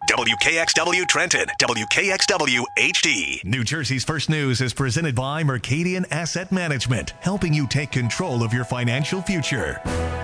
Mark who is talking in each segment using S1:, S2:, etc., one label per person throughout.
S1: WKXW Trenton, WKXW HD. New Jersey's First News is presented by Mercadian Asset Management, helping you take control of your financial future.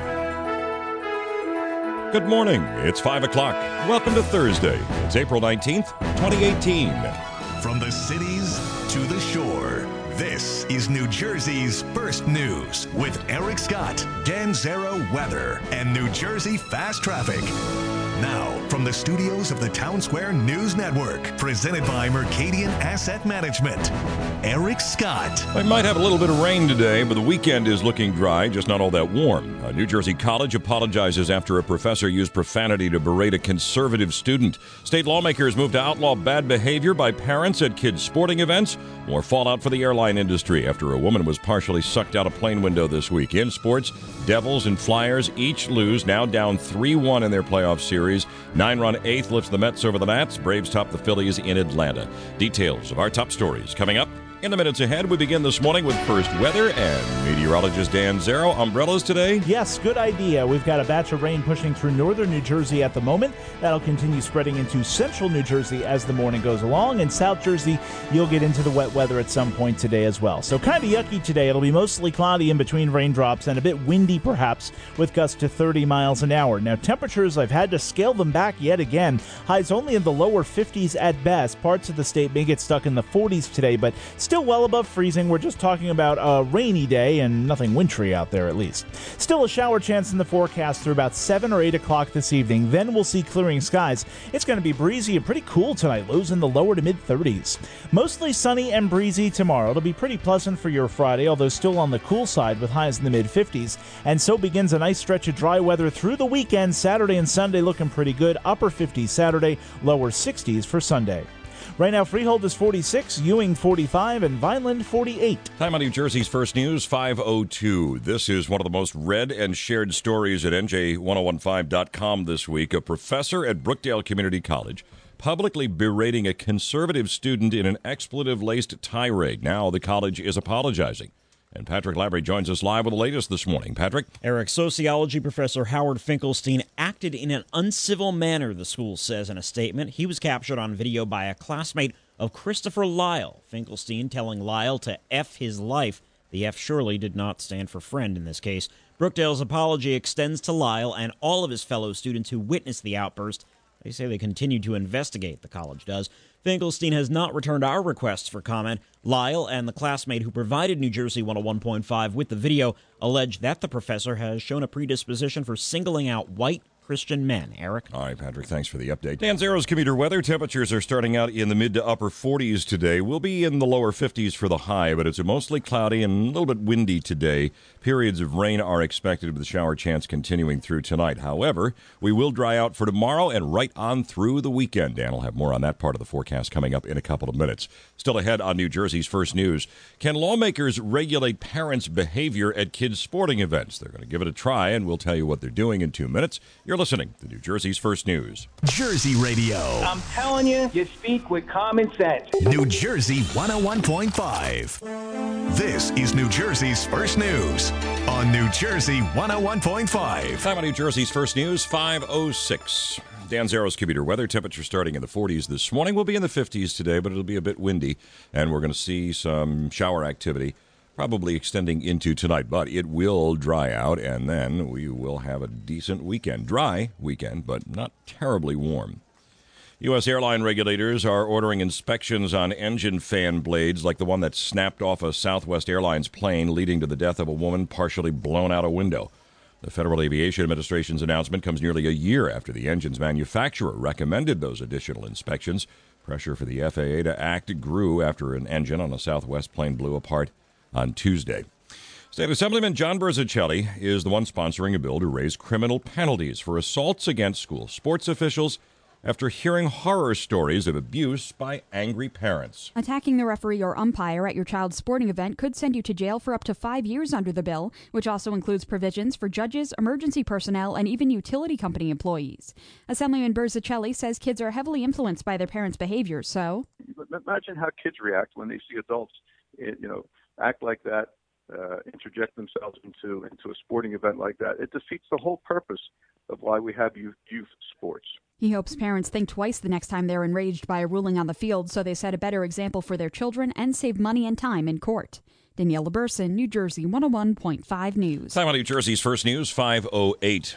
S2: Good morning. It's 5 o'clock. Welcome to Thursday. It's April 19th, 2018.
S1: From the cities to the shore, this is New Jersey's First News with Eric Scott, Dan Zero Weather, and New Jersey Fast Traffic. Now, from the studios of the Town Square News Network, presented by Mercadian Asset Management, Eric Scott.
S2: I might have a little bit of rain today, but the weekend is looking dry, just not all that warm. A New Jersey college apologizes after a professor used profanity to berate a conservative student. State lawmakers move to outlaw bad behavior by parents at kids' sporting events. More fallout for the airline industry after a woman was partially sucked out a plane window this week. In sports, Devils and Flyers each lose, now down 3-1 in their playoff series. 9-run eighth lifts the Mets over the Nats. Braves top the Phillies in Atlanta. Details of our top stories coming up in the minutes ahead. We begin this morning with first weather and meteorologist Dan Zero. Umbrellas today?
S3: Yes, good idea. We've got a batch of rain pushing through northern New Jersey at the moment. That'll continue spreading into central New Jersey as the morning goes along. In South Jersey, you'll get into the wet weather at some point today as well. So kind of yucky today. It'll be mostly cloudy in between raindrops and a bit windy perhaps with gusts to 30 miles an hour. Now temperatures, I've had to scale them back yet again. Highs only in the lower 50s at best. Parts of the state may get stuck in the 40s today, but still well above freezing. We're just talking about a rainy day and nothing wintry out there at least. Still a shower chance in the forecast through about 7 or 8 o'clock this evening. Then we'll see clearing skies. It's going to be breezy and pretty cool tonight. Lows in the lower to mid 30s. Mostly sunny and breezy tomorrow. It'll be pretty pleasant for your Friday, although still on the cool side with highs in the mid 50s. And so begins a nice stretch of dry weather through the weekend. Saturday and Sunday looking pretty good. Upper 50s Saturday, lower 60s for Sunday. Right now, Freehold is 46, Ewing 45, and Vineland 48.
S2: Time on New Jersey's First News, 5:02. This is one of the most read and shared stories at NJ1015.com this week. A professor at Brookdale Community College publicly berating a conservative student in an expletive-laced tirade. Now the college is apologizing. And Patrick Labrie joins us live with the latest this morning. Patrick?
S4: Eric, sociology professor Howard Finkelstein acted in an uncivil manner, the school says in a statement. He was captured on video by a classmate of Christopher Lyle. Finkelstein telling Lyle to F his life. The F surely did not stand for friend in this case. Brookdale's apology extends to Lyle and all of his fellow students who witnessed the outburst. They say they continue to investigate, the college does. Finkelstein has not returned our requests for comment. Lyle and the classmate who provided New Jersey 101.5 with the video allege that the professor has shown a predisposition for singling out white Christian men. Eric?
S2: All right, Patrick, thanks for the update. Dan Zero's commuter weather. Temperatures are starting out in the mid to upper 40s today. We'll be in the lower 50s for the high, but it's mostly cloudy and a little bit windy today. Periods of rain are expected with the shower chance continuing through tonight. However, we will dry out for tomorrow and right on through the weekend. Dan will have more on that part of the forecast coming up in a couple of minutes. Still ahead on New Jersey's First News. Can lawmakers regulate parents' behavior at kids' sporting events? They're going to give it a try, and we'll tell you what they're doing in 2 minutes. You're listening to New Jersey's First News.
S1: Jersey Radio.
S5: I'm telling you, you speak with common sense.
S1: New Jersey 101.5. This is New Jersey's First News on New Jersey 101.5.
S2: Time on New Jersey's First News, 5:06. Dan Zero's computer weather. Temperature starting in the 40s this morning. We'll be in the 50s today, but it'll be a bit windy, and we're going to see some shower activity probably extending into tonight, but it will dry out, and then we will have a decent weekend. Dry weekend, but not terribly warm. U.S. airline regulators are ordering inspections on engine fan blades like the one that snapped off a Southwest Airlines plane, leading to the death of a woman partially blown out a window. The Federal Aviation Administration's announcement comes nearly a year after the engine's manufacturer recommended those additional inspections. Pressure for the FAA to act grew after an engine on a Southwest plane blew apart on Tuesday. State Assemblyman John Berzicelli is the one sponsoring a bill to raise criminal penalties for assaults against school sports officials after hearing horror stories of abuse by angry parents.
S6: Attacking the referee or umpire at your child's sporting event could send you to jail for up to 5 years under the bill, which also includes provisions for judges, emergency personnel, and even utility company employees. Assemblyman Berzicelli says kids are heavily influenced by their parents' behavior, so...
S7: Imagine how kids react when they see adults, act like that interject themselves into a sporting event like that. It defeats the whole purpose of why we have youth sports.
S6: He hopes parents think twice the next time they're enraged by a ruling on the field so they set a better example for their children and save money and time in court. Danielle LeBurson, New Jersey 101.5 News.
S2: Time on New Jersey's First News, 5:08.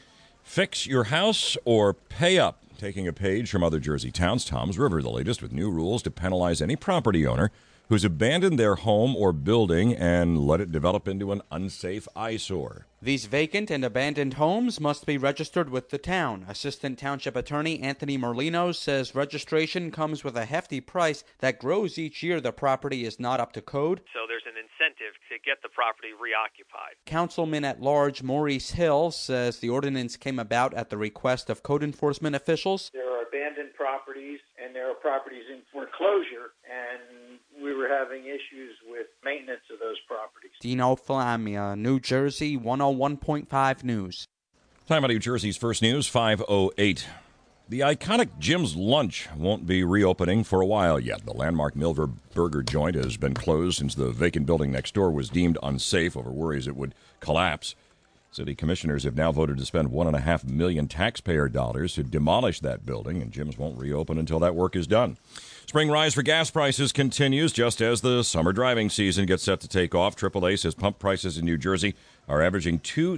S2: Fix your house or pay up. Taking a page from other Jersey towns, Tom's River, the latest with new rules to penalize any property owner who's abandoned their home or building and let it develop into an unsafe eyesore.
S8: These vacant and abandoned homes must be registered with the town. Assistant Township Attorney Anthony Merlino says registration comes with a hefty price that grows each year the property is not up to code.
S9: So there's an incentive to get the property reoccupied.
S8: Councilman at Large Maurice Hill says the ordinance came about at the request of code enforcement officials.
S10: There are abandoned properties and there are properties in foreclosure, and we were having issues with maintenance of those properties.
S8: Dino Flamia, New Jersey 101.5 News.
S2: Time on New Jersey's First News, 5:08. The iconic Jim's Lunch won't be reopening for a while yet. The landmark Milver Burger joint has been closed since the vacant building next door was deemed unsafe over worries it would collapse. City commissioners have now voted to spend $1.5 million taxpayer dollars to demolish that building, and Jim's won't reopen until that work is done. Spring rise for gas prices continues just as the summer driving season gets set to take off. AAA says pump prices in New Jersey are averaging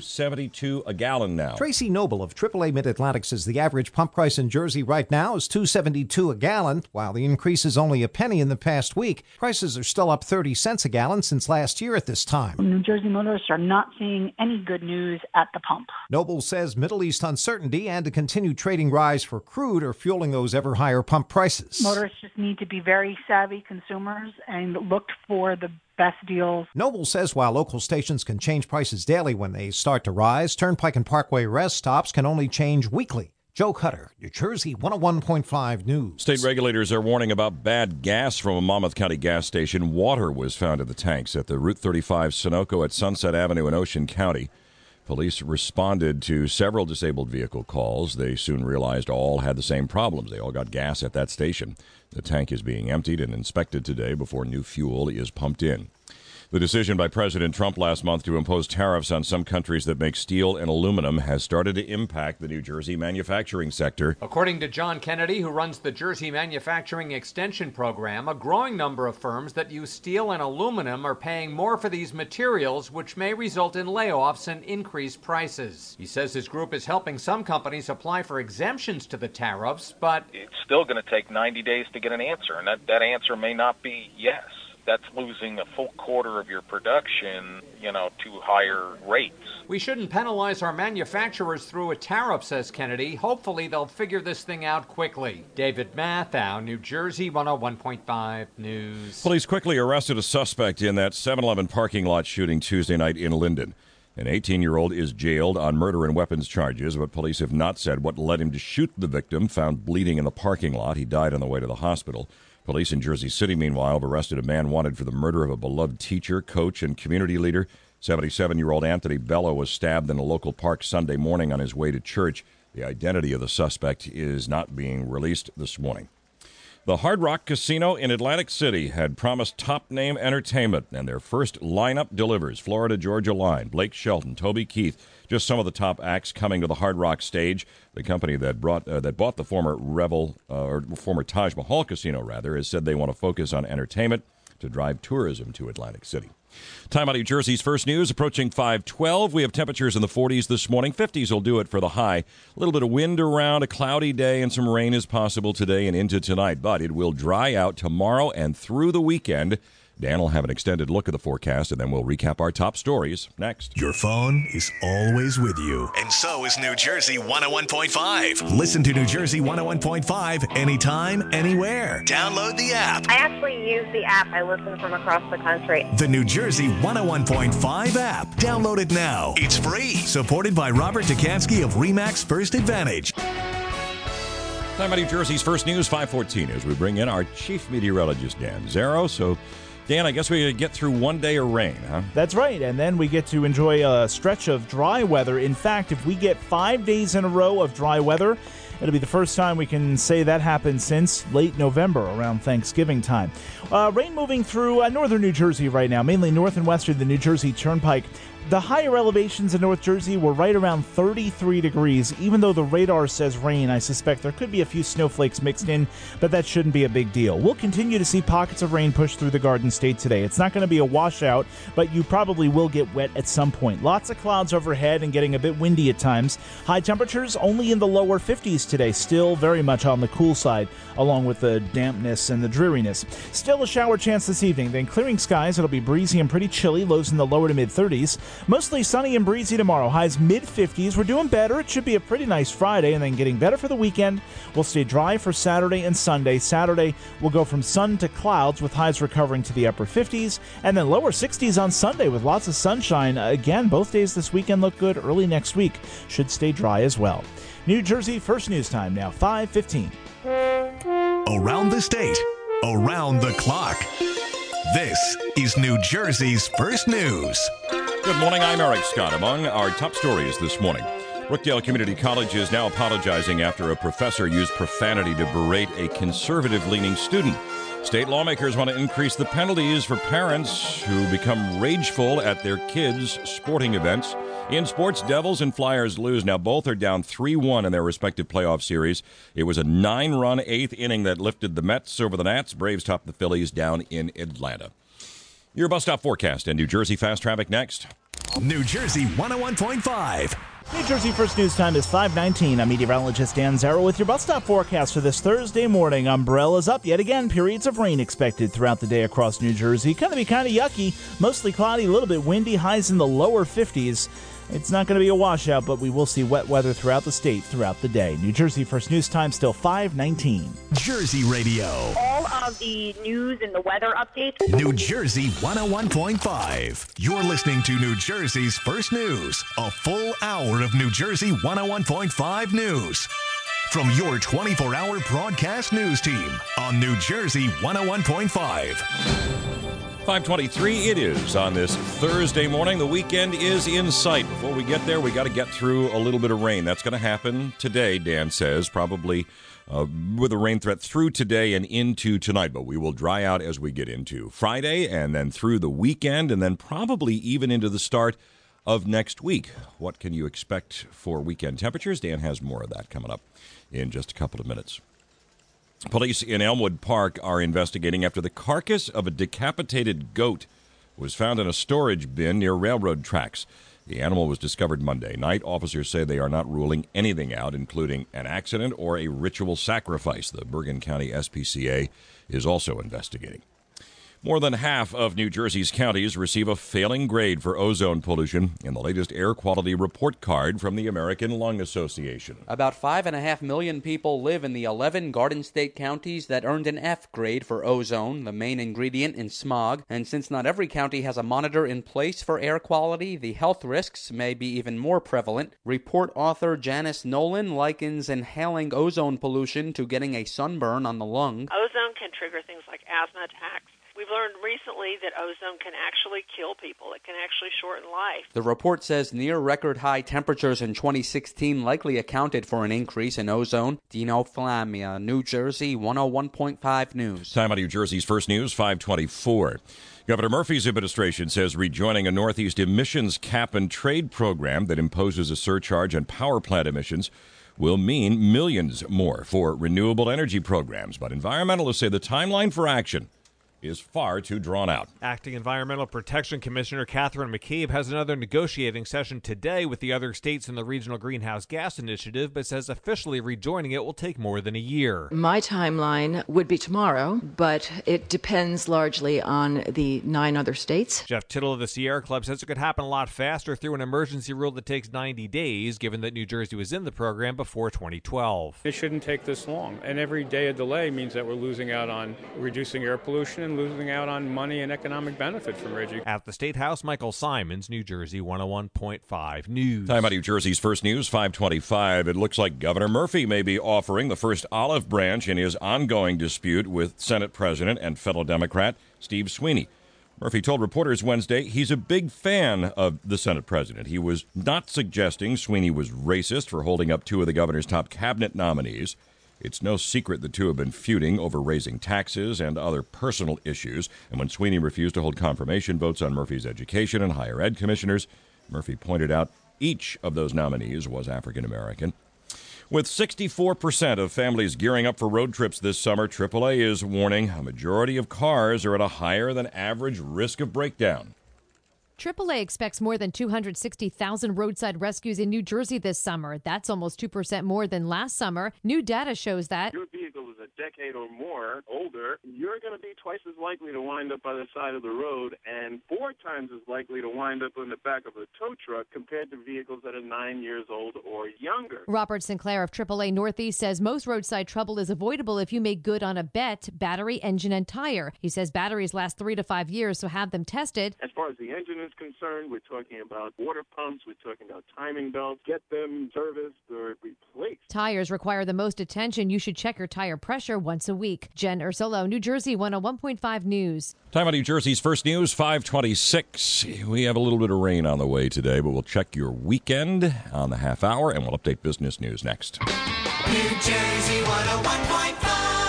S2: $2.72 a gallon now.
S11: Tracy Noble of AAA Mid-Atlantic says the average pump price in Jersey right now is $2.72 a gallon. While the increase is only a penny in the past week, prices are still up 30 cents a gallon since last year at this time.
S12: New Jersey motorists are not seeing any good news at the pump.
S11: Noble says Middle East uncertainty and a continued trading rise for crude are fueling those ever higher pump prices.
S12: Motorists just need to be very savvy consumers and look for the best deals.
S11: Noble says while local stations can change prices daily when they start to rise, Turnpike and Parkway rest stops can only change weekly. Joe Cutter, New Jersey 101.5 News.
S2: State regulators are warning about bad gas from a Monmouth County gas station. Water was found in the tanks at the Route 35 Sunoco at Sunset Avenue in Ocean County. Police responded to several disabled vehicle calls. They soon realized all had the same problems. They all got gas at that station. The tank is being emptied and inspected today before new fuel is pumped in. The decision by President Trump last month to impose tariffs on some countries that make steel and aluminum has started to impact the New Jersey manufacturing sector.
S13: According to John Kennedy, who runs the Jersey Manufacturing Extension Program, a growing number of firms that use steel and aluminum are paying more for these materials, which may result in layoffs and increased prices. He says his group is helping some companies apply for exemptions to the tariffs, but
S14: it's still going to take 90 days to get an answer, and that answer may not be yes. That's losing a full quarter of your production, to higher rates.
S13: We shouldn't penalize our manufacturers through a tariff, says Kennedy. Hopefully they'll figure this thing out quickly. David Matthau, New Jersey 101.5 News.
S2: Police quickly arrested a suspect in that 7-Eleven parking lot shooting Tuesday night in Linden. An 18-year-old is jailed on murder and weapons charges, but police have not said what led him to shoot the victim, found bleeding in the parking lot. He died on the way to the hospital. Police in Jersey City, meanwhile, have arrested a man wanted for the murder of a beloved teacher, coach, and community leader. 77-year-old Anthony Bello was stabbed in a local park Sunday morning on his way to church. The identity of the suspect is not being released this morning. The Hard Rock Casino in Atlantic City had promised top-name entertainment, and their first lineup delivers. Florida Georgia Line, Blake Shelton, Toby Keith, just some of the top acts coming to the Hard Rock stage. The company that bought the former Taj Mahal Casino, has said they want to focus on entertainment to drive tourism to Atlantic City. Time out New Jersey's First News, approaching 5:12. We have temperatures in the 40s this morning. 50s will do it for the high. A little bit of wind around, a cloudy day, and some rain is possible today and into tonight. But it will dry out tomorrow and through the weekend. Dan will have an extended look at the forecast, and then we'll recap our top stories next.
S1: Your phone is always with you. And so is New Jersey 101.5. Listen to New Jersey 101.5 anytime, anywhere. Download the app.
S15: I actually use the app. I listen from across the country.
S1: The New Jersey 101.5 app. Download it now. It's free. Supported by Robert Dukansky of RE/MAX First Advantage.
S2: Time out New Jersey's First News, 5:14, as we bring in our chief meteorologist, Dan Zero. So, Dan, I guess we get through one day of rain, huh?
S3: That's right, and then we get to enjoy a stretch of dry weather. In fact, if we get 5 days in a row of dry weather, It'll be the first time we can say that happened since late November, around Thanksgiving time. Rain moving through northern New Jersey right now, mainly north and western the New Jersey Turnpike. The higher elevations in North Jersey were right around 33 degrees. Even though the radar says rain, I suspect there could be a few snowflakes mixed in, but that shouldn't be a big deal. We'll continue to see pockets of rain push through the Garden State today. It's not going to be a washout, but you probably will get wet at some point. Lots of clouds overhead and getting a bit windy at times. High temperatures only in the lower 50s today, still very much on the cool side, along with the dampness and the dreariness. Still a shower chance this evening, then clearing skies. It'll be breezy and pretty chilly, lows in the lower to mid-30s. Mostly sunny and breezy tomorrow, highs mid-50s. We're doing better. It should be a pretty nice Friday, and then getting better for the weekend. We'll stay dry for Saturday and Sunday. Saturday, we'll go from sun to clouds with highs recovering to the upper 50s, and then lower 60s on Sunday with lots of sunshine. Again, both days this weekend look good. Early next week should stay dry as well. New Jersey First News Time now, 5:15.
S1: Around the state, around the clock. This is New Jersey's First News.
S2: Good morning, I'm Eric Scott. Among our top stories this morning, Brookdale Community College is now apologizing after a professor used profanity to berate a conservative-leaning student. State lawmakers want to increase the penalties for parents who become rageful at their kids' sporting events. In sports, Devils and Flyers lose. Now both are down 3-1 in their respective playoff series. It was a 9-run eighth inning that lifted the Mets over the Nats. Braves topped the Phillies down in Atlanta. Your bus stop forecast and New Jersey fast traffic next.
S1: New Jersey 101.5.
S3: New Jersey First News Time is 5:19. I'm meteorologist Dan Zarrow with your bus stop forecast for this Thursday morning. Umbrellas up yet again. Periods of rain expected throughout the day across New Jersey. Going to be kind of yucky. Mostly cloudy, a little bit windy. Highs in the lower 50s. It's not going to be a washout, but we will see wet weather throughout the state throughout the day. New Jersey First News Time still 5:19.
S1: Jersey Radio.
S15: All of the news and the weather updates.
S1: New Jersey 101.5. You're listening to New Jersey's First News. A full hour of New Jersey 101.5 news. From your 24-hour broadcast news team on New Jersey 101.5.
S2: 5:23 it is on this Thursday morning. The weekend is in sight. Before we get there, we got to get through a little bit of rain. That's going to happen today, Dan says, probably with a rain threat through today and into tonight. But we will dry out as we get into Friday and then through the weekend and then probably even into the start of next week. What can you expect for weekend temperatures? Dan has more of that coming up in just a couple of minutes. Police in Elmwood Park are investigating after the carcass of a decapitated goat was found in a storage bin near railroad tracks. The animal was discovered Monday night. Officers say they are not ruling anything out, including an accident or a ritual sacrifice. The Bergen County SPCA is also investigating. More than half of New Jersey's counties receive a failing grade for ozone pollution in the latest air quality report card from the American Lung Association.
S8: About 5.5 million people live in the 11 Garden State counties that earned an F grade for ozone, the main ingredient in smog. And since not every county has a monitor in place for air quality, the health risks may be even more prevalent. Report author Janice Nolan likens inhaling ozone pollution to getting a sunburn on the lung.
S16: Ozone can trigger things like asthma attacks. We've learned recently that ozone can actually kill people. It can actually shorten life.
S8: The report says near-record high temperatures in 2016 likely accounted for an increase in ozone. Dino Flamia, New Jersey 101.5 News.
S2: Time out of New Jersey's First News, 5:24. Governor Murphy's administration says rejoining a Northeast emissions cap and trade program that imposes a surcharge on power plant emissions will mean millions more for renewable energy programs. But environmentalists say the timeline for action is far too drawn out.
S17: Acting Environmental Protection Commissioner Catherine McCabe has another negotiating session today with the other states in the Regional Greenhouse Gas Initiative, but says officially rejoining it will take more than a year.
S18: My timeline would be tomorrow, but it depends largely on the 9 other states.
S17: Jeff Tittle of the Sierra Club says it could happen a lot faster through an emergency rule that takes 90 days, given that New Jersey was in the program before 2012.
S19: It shouldn't take this long, and every day of delay means that we're losing out on reducing air pollution and losing out on money and economic benefit from RGGI.
S17: At the State House, Michael Simons, New Jersey 101.5 News.
S2: Time out of New Jersey's First News, 5:25. It looks like Governor Murphy may be offering the first olive branch in his ongoing dispute with Senate President and fellow Democrat Steve Sweeney. Murphy told reporters Wednesday he's a big fan of the Senate president. He was not suggesting Sweeney was racist for holding up two of the governor's top cabinet nominees. It's no secret the two have been feuding over raising taxes and other personal issues. And when Sweeney refused to hold confirmation votes on Murphy's education and higher ed commissioners, Murphy pointed out each of those nominees was African American. With 64% of families gearing up for road trips this summer, AAA is warning a majority of cars are at a higher than average risk of breakdown.
S20: AAA expects more than 260,000 roadside rescues in New Jersey this summer. That's almost 2% more than last summer. New data shows that
S21: your vehicle is a decade or more older, you're going to be twice as likely to wind up by the side of the road and 4 times as likely to wind up in the back of a tow truck compared to vehicles that are 9 years old or younger.
S20: Robert Sinclair of AAA Northeast says most roadside trouble is avoidable if you make good on a bet, battery, engine, and tire. He says batteries last 3 to 5 years, so have them tested.
S21: As far as the engine is concerned, we're talking about water pumps, we're talking about timing belts. Get them serviced or replaced.
S20: Tires require the most attention. You should check your tire pressure once a week. Jen Ursulo, New Jersey 101.5 News.
S2: Time on New Jersey's First News, 526. We have a little bit of rain on the way today, but we'll check your weekend on the half hour, and we'll update business news next.
S22: New Jersey 101.5.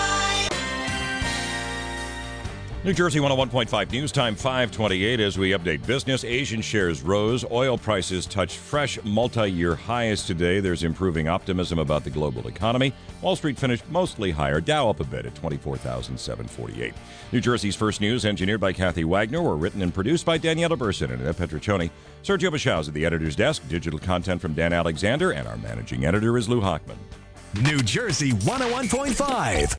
S2: New Jersey 101.5 News Time 528 as we update business. Asian shares rose. Oil prices touched fresh multi-year highs today. There's improving optimism about the global economy. Wall Street finished mostly higher. Dow up a bit at 24,748. New Jersey's First News, engineered by Kathy Wagner, were written and produced by Daniela Burson and Ed Petriccioni. Sergio Bashaw's at the editor's desk. Digital content from Dan Alexander, and our managing editor is Lou Hochman.
S1: New Jersey 101.5.